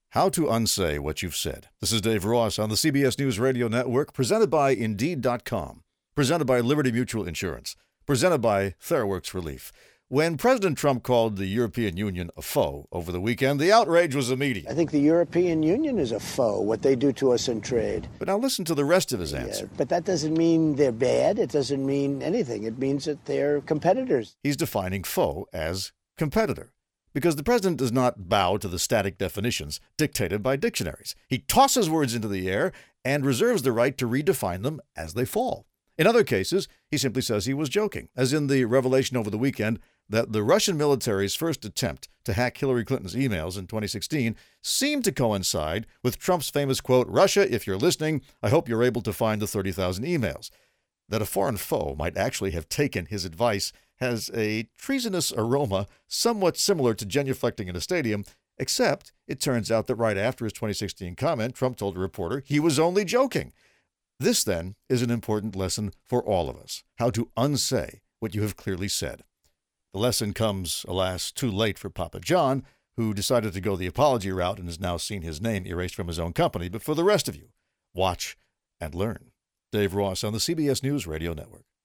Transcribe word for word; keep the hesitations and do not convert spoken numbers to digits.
How to Unsay What You've Said. This is Dave Ross on the C B S News Radio Network, presented by Indeed dot com, presented by Liberty Mutual Insurance, presented by TheraWorks Relief. When President Trump called the European Union a foe over the weekend, the outrage was immediate. I think the European Union is a foe, what they do to us in trade. But now listen to the rest of his answer. Yeah, but that doesn't mean they're bad. It doesn't mean anything. It means that they're competitors. He's defining foe as competitor, because the president does not bow to the static definitions dictated by dictionaries. He tosses words into the air and reserves the right to redefine them as they fall. In other cases, he simply says he was joking, as in the revelation over the weekend that the Russian military's first attempt to hack Hillary Clinton's emails in twenty sixteen seemed to coincide with Trump's famous quote, "Russia, if you're listening, I hope you're able to find the thirty thousand emails." That a foreign foe might actually have taken his advice has a treasonous aroma somewhat similar to genuflecting in a stadium, except it turns out that right after his twenty sixteen comment, Trump told a reporter he was only joking. This, then, is an important lesson for all of us, how to unsay what you have clearly said. The lesson comes, alas, too late for Papa John, who decided to go the apology route and has now seen his name erased from his own company. But for the rest of you, watch and learn. Dave Ross on the C B S News Radio Network.